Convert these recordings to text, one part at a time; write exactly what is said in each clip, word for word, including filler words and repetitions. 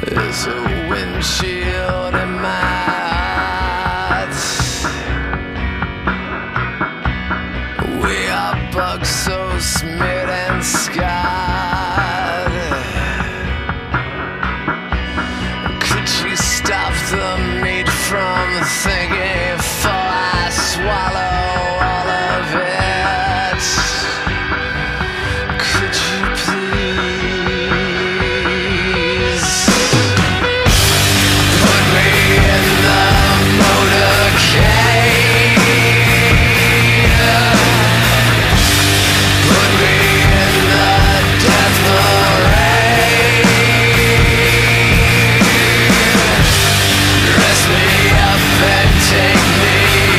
There's a windshield in my heart. We are bugs so smeared and scarred. Could you stop the meat from thinking before I swallow all of it? Could you please put me in the motorcade? Put me in the death parade. Dress me up and take me.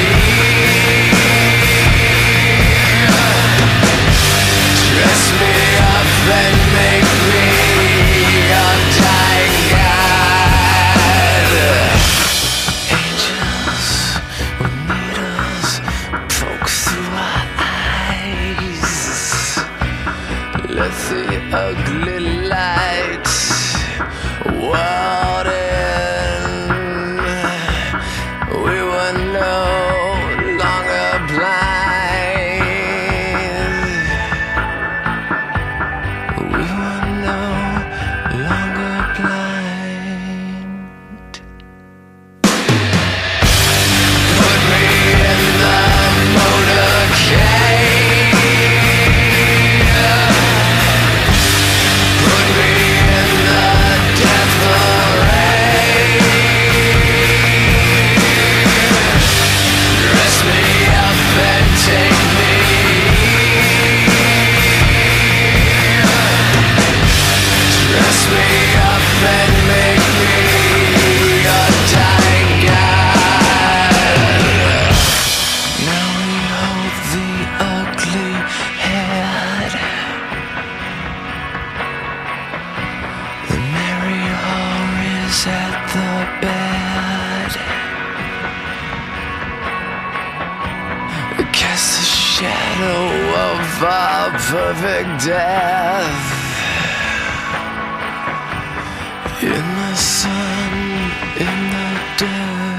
Dress me up and make me a dying god. Angels with needles poke through our eyes. Let the ugly light ward in. We were no longer blind. We were no longer blind. Put me in the motorcade. Put me in the death parade. Dress me up and take me. Dress me up and make me a dying god. Now we hold the ugly head. The merry whore is at the bed. Cast the shadow of our perfect death. In the sun, in the dirt.